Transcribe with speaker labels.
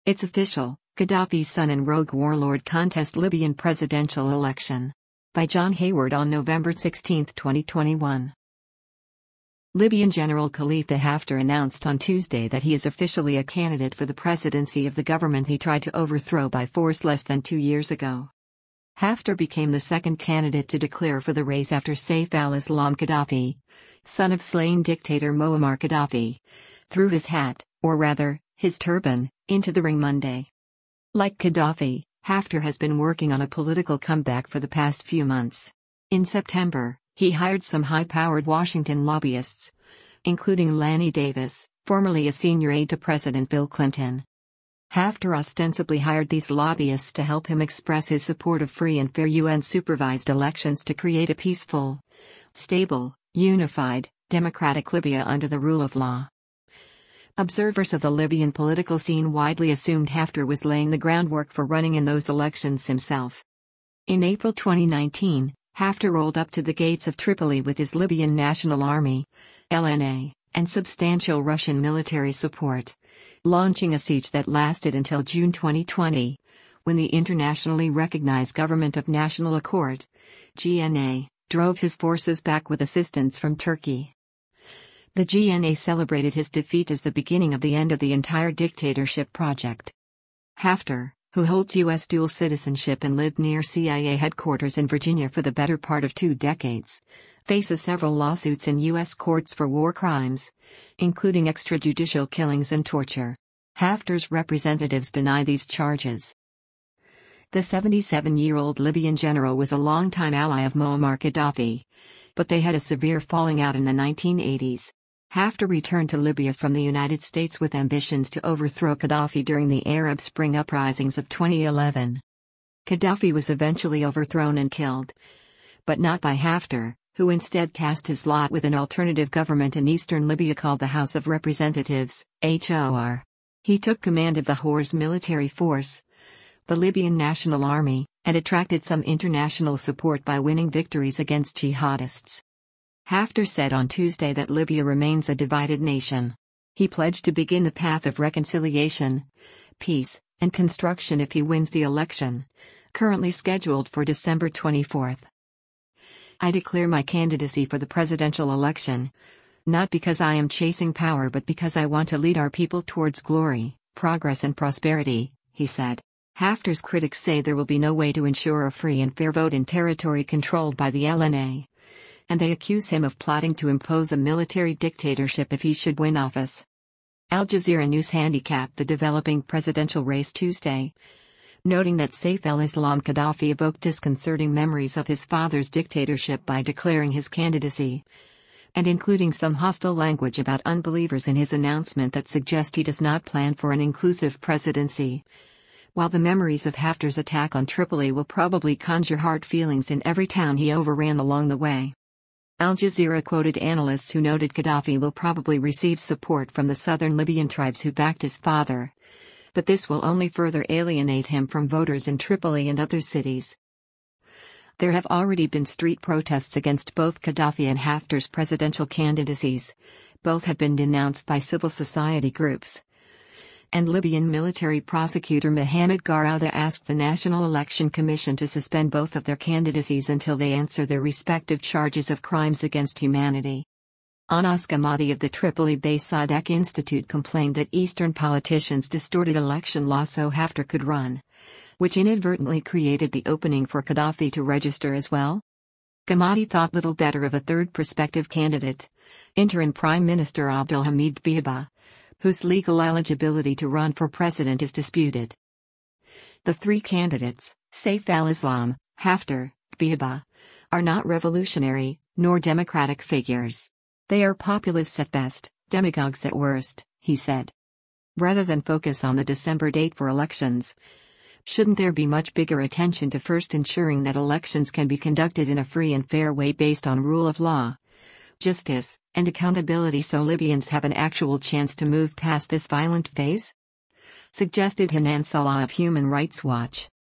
Speaker 1: It's official, Gaddafi's son and rogue warlord contest Libyan presidential election. By John Hayward on November 16, 2021. Libyan General Khalifa Haftar announced on Tuesday that he is officially a candidate for the presidency of the government he tried to overthrow by force less than 2 years ago. Haftar became the second candidate to declare for the race after Saif al-Islam Gaddafi, son of slain dictator Muammar Gaddafi, threw his hat, or rather, his turban, into the ring Monday. Like Gaddafi, Haftar has been working on a political comeback for the past few months. In September, he hired some high-powered Washington lobbyists, including Lanny Davis, formerly a senior aide to President Bill Clinton. Haftar ostensibly hired these lobbyists to help him express his support of free and fair UN-supervised elections to create a peaceful, stable, unified, democratic Libya under the rule of law. Observers of the Libyan political scene widely assumed Haftar was laying the groundwork for running in those elections himself. In April 2019, Haftar rolled up to the gates of Tripoli with his Libyan National Army, LNA, and substantial Russian military support, launching a siege that lasted until June 2020, when the internationally recognized Government of National Accord, GNA, drove his forces back with assistance from Turkey. The GNA celebrated his defeat as the beginning of the end of the entire dictatorship project. Haftar, who holds U.S. dual citizenship and lived near CIA headquarters in Virginia for the better part of 2 decades, faces several lawsuits in U.S. courts for war crimes, including extrajudicial killings and torture. Haftar's representatives deny these charges. The 77-year-old Libyan general was a longtime ally of Muammar Gaddafi, but they had a severe falling out in the 1980s. Haftar returned to Libya from the United States with ambitions to overthrow Gaddafi during the Arab Spring uprisings of 2011. Gaddafi was eventually overthrown and killed, but not by Haftar, who instead cast his lot with an alternative government in eastern Libya called the House of Representatives, HOR. He took command of the HOR's military force, the Libyan National Army, and attracted some international support by winning victories against jihadists. Haftar said on Tuesday that Libya remains a divided nation. He pledged to begin the path of reconciliation, peace, and construction if he wins the election, currently scheduled for December 24. I declare my candidacy for the presidential election, not because I am chasing power but because I want to lead our people towards glory, progress and prosperity, he said. Haftar's critics say there will be no way to ensure a free and fair vote in territory controlled by the LNA, and they accuse him of plotting to impose a military dictatorship if he should win office. Al Jazeera News handicapped the developing presidential race Tuesday, noting that Saif al-Islam Gaddafi evoked disconcerting memories of his father's dictatorship by declaring his candidacy, and including some hostile language about unbelievers in his announcement that suggests he does not plan for an inclusive presidency. While the memories of Haftar's attack on Tripoli will probably conjure hard feelings in every town he overran along the way. Al Jazeera quoted analysts who noted Gaddafi will probably receive support from the southern Libyan tribes who backed his father, but this will only further alienate him from voters in Tripoli and other cities. There have already been street protests against both Gaddafi and Haftar's presidential candidacies. Both have been denounced by civil society groups. And Libyan military prosecutor Mohamed Garouda asked the National Election Commission to suspend both of their candidacies until they answer their respective charges of crimes against humanity. Anas Gamadi of the Tripoli-based Sadek Institute complained that Eastern politicians distorted election law so Haftar could run, which inadvertently created the opening for Gaddafi to register as well. Gamadi thought little better of a third prospective candidate, interim Prime Minister Abdulhamid Dbeibah, whose legal eligibility to run for president is disputed. The 3 candidates, Saif al-Islam, Haftar, Dbeibah, are not revolutionary, nor democratic figures. They are populists at best, demagogues at worst, he said. Rather than focus on the December date for elections, shouldn't there be much bigger attention to first ensuring that elections can be conducted in a free and fair way based on rule of law, justice, and accountability so Libyans have an actual chance to move past this violent phase? Suggested Hanan Salah of Human Rights Watch.